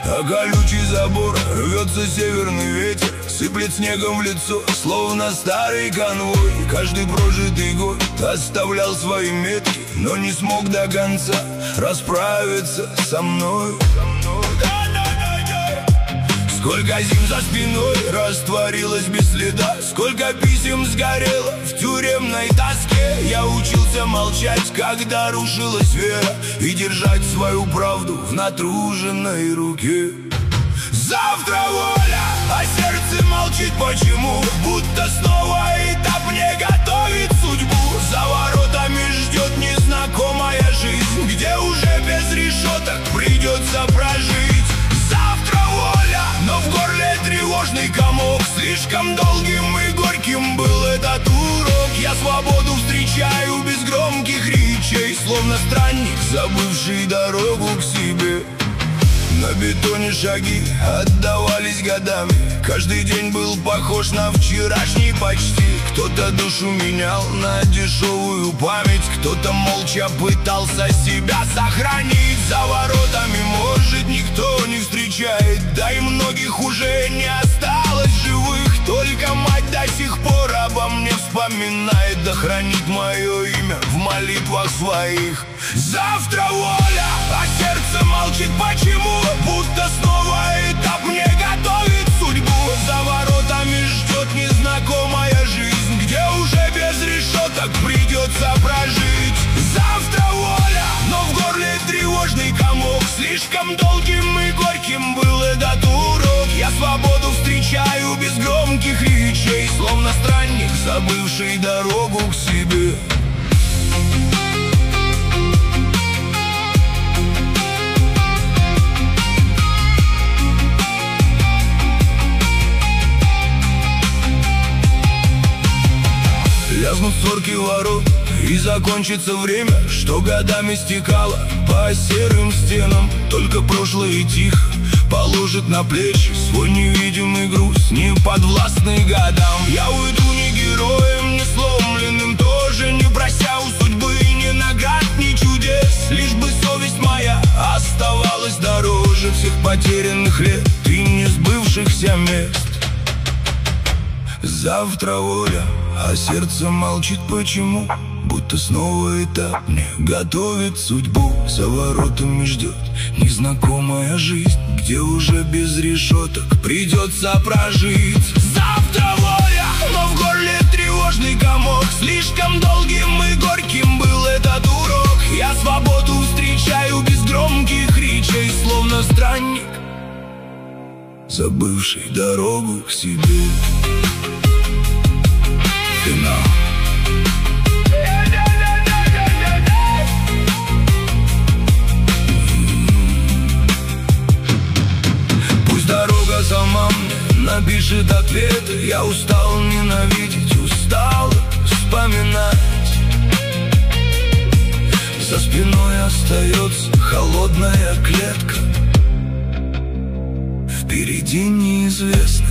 а колючий забор рвется северный ветер, сыплет снегом в лицо, словно старый конвой. Каждый прожитый год оставлял свои метки, но не смог до конца расправиться со мной. Сколько зим за спиной растворилось без следа, сколько писем сгорело в тюремной тоске. Я учился молчать, когда рушилась вера, и держать свою правду в натруженной руке. Завтра воля, а сердце молчит. Почему? Будто снова этап не готовит судьбу. За воротами ждет незнакомая жизнь, где уже без решеток придется прожить. Завтра воля, но в горле тревожный комок. Слишком долгим и горьким был этот урок. Я свободу встречаю без громких речей, словно странник, забывший дорогу к себе. На бетоне шаги отдавались годами, каждый день был похож на вчерашний почти. Кто-то душу менял на дешевую память, кто-то молча пытался себя сохранить. За воротами, может, никто не встречает, да и многих уже не осталось живых. Только мать до сих пор обо мне вспоминает, да хранит мое имя в молитвах своих. Завтра воля, а сердце молчит. Почему? Будто снова этап не готовит судьбу. За воротами ждет незнакомая жизнь, где уже без решеток придется прожить. Завтра воля, но в горле тревожный комок. Слишком долгим и горьким был этот урок. Я свободу встречаю без громких речей, словно странник, забывший дорогу к себе. Лязнут створки ворот, и закончится время, что годами стекало по серым стенам. Только прошлое тихо положит на плечи свой невидимый груз, не подвластный годам. Я уйду не героем, не сломленным, тоже не прося у судьбы ни наград, ни чудес. Лишь бы совесть моя оставалась дороже всех потерянных лет и не сбывшихся мест. Завтра воля, а сердце молчит. Почему? Будто снова этап не готовит судьбу. За воротами ждет незнакомая жизнь, где уже без решеток придется прожить. Завтра воля, но в горле тревожный комок. Слишком долгим и горьким был этот урок. Я свободу встречаю без громких речей, словно странник, забывший дорогу к себе. Финал. Пусть дорога сама мне напишет ответы. Я устал ненавидеть, устал вспоминать. За спиной остается холодная клетка, впереди неизвестно.